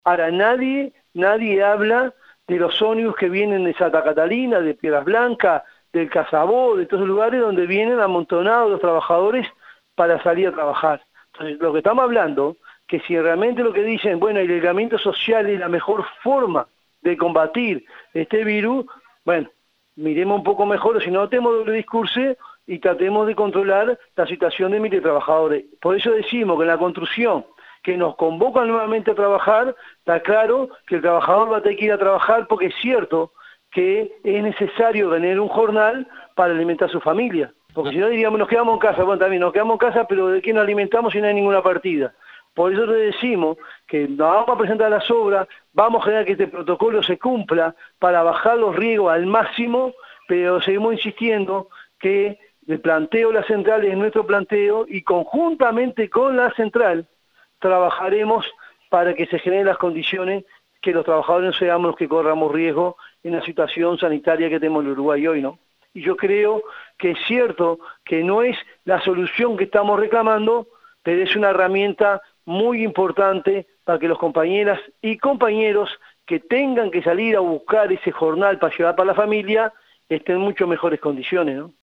Ahora, nadie habla de los ómnibus que vienen de Santa Catalina, de Piedras Blancas, del Casabó, de todos esos lugares donde vienen amontonados los trabajadores para salir a trabajar. Entonces, lo que estamos hablando, que si realmente lo que dicen, bueno, el aislamiento social es la mejor forma de combatir este virus, bueno, miremos un poco mejor, o si no tenemos doble discurso y tratemos de controlar la situación de miles de trabajadores. Por eso decimos que en la construcción que nos convocan nuevamente a trabajar, está claro que el trabajador va a tener que ir a trabajar porque es cierto que es necesario tener un jornal para alimentar a su familia. Porque si no diríamos, nos quedamos en casa, bueno, también nos quedamos en casa, pero ¿de qué nos alimentamos si no hay ninguna partida? Por eso le decimos que nos vamos a presentar las obras, vamos a generar que este protocolo se cumpla para bajar los riesgos al máximo, pero seguimos insistiendo que el planteo de la central es nuestro planteo y conjuntamente con la central trabajaremos para que se generen las condiciones que los trabajadores no seamos los que corramos riesgo en la situación sanitaria que tenemos en Uruguay hoy, ¿no? Y yo creo que es cierto que no es la solución que estamos reclamando, pero es una herramienta muy importante para que los compañeras y compañeros que tengan que salir a buscar ese jornal para llevar para la familia estén en mucho mejores condiciones, ¿no?